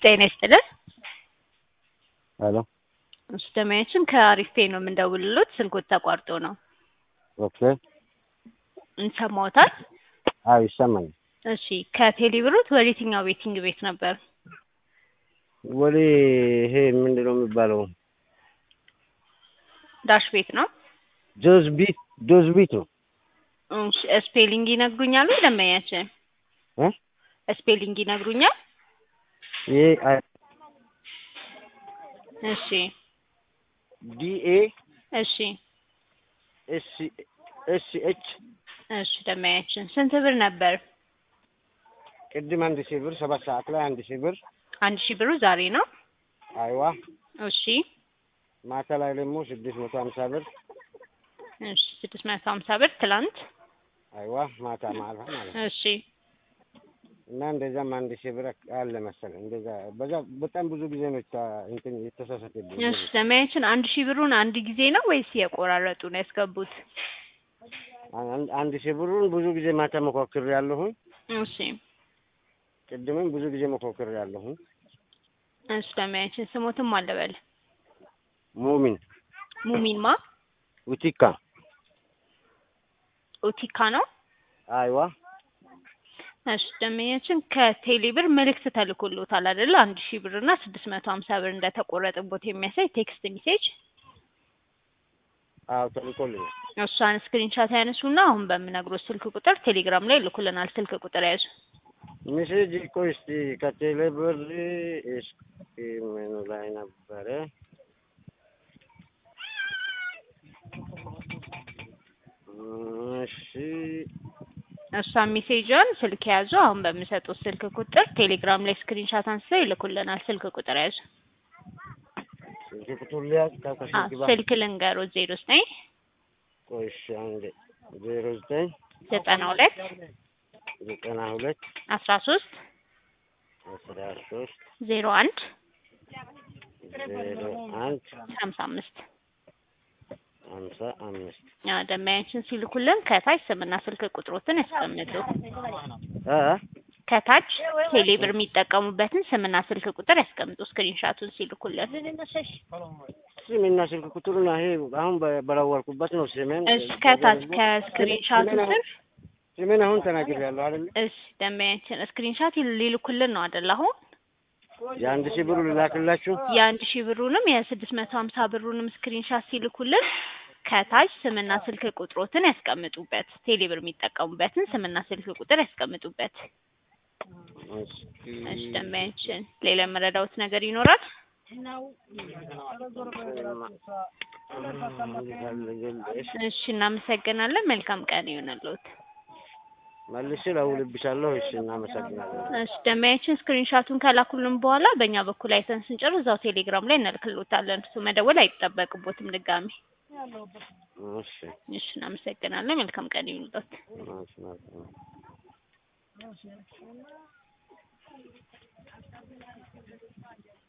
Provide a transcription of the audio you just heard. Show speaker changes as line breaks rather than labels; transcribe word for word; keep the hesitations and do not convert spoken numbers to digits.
ጤና ይስጥልን።
ሄሎ
ደንበኛችን ከአሪፍ ፔይ ነው የምንደውልልዎት፣ ስልክዎት ተቋርጦ ነው።
ኦኬ
ይሰማዎታል?
አዎ ይሰማኛል።
እሺ ከቴሌ ብሮት ወደ የትኛው ቤቲንግ ቤት ነበር?
ወደ ይሄ ምንድነው የሚባለው?
ዳሽ ቤት ነው?
ጆዝ ቢት ጆዝ ቢት ነው።
እሺ ስፔሊንግ ይነግሩኛል ወይ ደንበኛችን?
እ
ስፔሊንግ ይነግሩኛል?
ኤ አይ
እሺ
ዲ ኤ
እሺ
ኤስ ኤስ ኤች
እሺ ደንበኛችን ስንት ብር ነበር?
ቅድም አንድ ሺህ ብር ሰባት ሰዓት ላይ አንድ ሺህ ብር
አንድ ሺህ ብሩ ዛሬ ነው?
አይዋ
እሺ
ማታ ላይ ደግሞ ስድስት መቶ ሀምሳ ብር
እሺ ስድስት መቶ ሀምሳ ብር ትላንት?
አይዋ ማታ ማታ ማለት ነው።
እሺ
እና እንደዛም አንድ ሺህ ብር አለ መሰለኝ። እንደዛ በዛ በጣም ብዙ ጊዜ ነው እንትን የተሳሳተብኝ።
እሺ ደንበኛችን አንድ ሺህ ብሩን አንድ ጊዜ ነው ወይስ የቆራረጡ ነው ያስገቡት?
አንድ ሺህ ብሩን ብዙ ጊዜ ማታ ሞካክሬያለሁኝ።
እሺ
ቅድምም ብዙ ጊዜ ሞካክሬያለሁኝ።
እሺ ደንበኛችን ስሞትም አለበል
ሙሚን
ሙሚን ማ
ኡቲካ
ኡቲካ ነው?
አይዋ
እሺ ደንበኛችን ከቴሌ ብር መልእክት ተልኮልዎታል አይደል? አንድ ሺህ ብር እና ስድስት መቶ ሀምሳ ብር እንደተቆረጠቦት የሚያሳይ ቴክስት ሜሴጅ።
አዎ ተልኮልኛል።
እሷን ስክሪንሻት ያነሱና አሁን በምነግሮት ስልክ ቁጥር ቴሌግራም ላይ ልኩልናል። ስልክ ቁጥር ያዙ።
ሜሴጅ እኮ እስቲ ከቴሌ ብር እስኪ ምን ላይ ነበረ? እሺ
እሷን ሜሴጅን ስልክ ያዙ። አሁን በምሰጡት ስልክ ቁጥር ቴሌግራም ላይ ስክሪንሻት አንስተው ይልኩልናል። ስልክ ቁጥር ያዙ።
ስልክ ቁጥር ሊያዝ ካካሽ ግባ።
ስልክ ልንገሮ ዜሮ ዘጠኝ
ቆይሽ አንዴ ዜሮ ዘጠኝ
ዘጠና ሁለት
ዘጠና ሁለት
አስራ ሶስት
አስራ ሶስት
ዜሮ አንድ
ዜሮ አንድ
ሀምሳ አምስት
ሀምሳ አምስት
ያ ደንበኛችን ሲልኩልን ከታች ስምና ስልክ ቁጥሮትን ያስቀምጡ።
አ
ከታች ቴሌ ብር የሚጠቀሙበትን ስምና ስልክ ቁጥር ያስቀምጡ ስክሪንሻቱን ሲልኩልን።
ስምና ስልክ ቁጥሩን ይሄ አሁን በላወርኩበት ነው ስሜን።
እሺ ከታች ከስክሪንሻቱ ስር
ስሜን አሁን ተናግሬያለሁ አይደል?
እሺ ደንበኛችን ስክሪንሻት ሊልኩልን ነው አይደል? አሁን
የአንድ ሺህ ብሩ ልላክላችሁ።
የአንድ ሺህ ብሩንም የስድስት መቶ ሀምሳ ብሩንም ስክሪንሻት ሲልኩልን ከታች ስምና ስልክ ቁጥሮትን ያስቀምጡበት። ቴሌ ብር የሚጠቀሙበትን ስምና ስልክ ቁጥር ያስቀምጡበት። እሺ ደንበኛችን ሌላ መረዳውት ነገር ይኖራል? እሺ እናመሰግናለን። መልካም ቀን ይሁንልዎት።
መልሼ እደውልልሻለሁ። እሺ እናመሰግናለን።
እሺ ደንበኛችን ስክሪንሻቱን ከላኩልን በኋላ በእኛ በኩል አይተን ስንጨርስ እዛው ቴሌግራም ላይ እንልክልዎታለን። እሱ መደወል አይጠበቅቦትም ድጋሚ።
እሺ
እሺ እናመሰግናለን። መልካም ቀን ይሁንልዎት።
እሺ